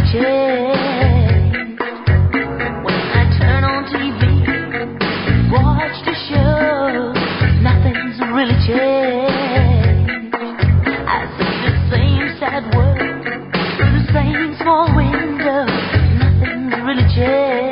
changed. When I turn on TV, watch the show, nothing's really changed. I see the same sad world through the same small window, nothing's really changed.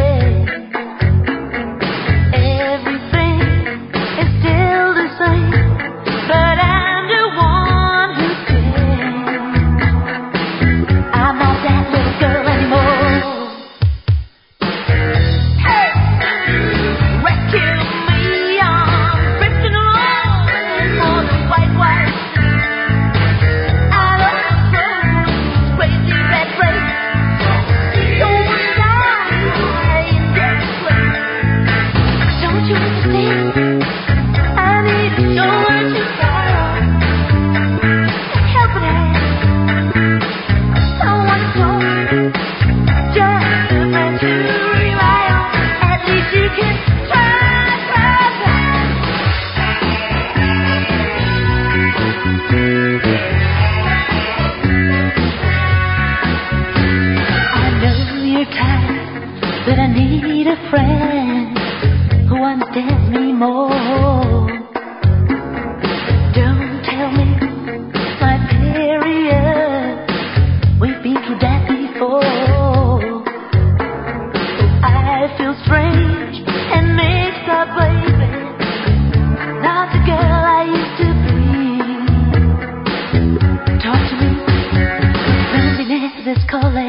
But I need a friend who understands me more. Don't tell me my period, we've been through that before. I feel strange and mixed up, baby, not the girl I used to be. Talk to me, loneliness is calling.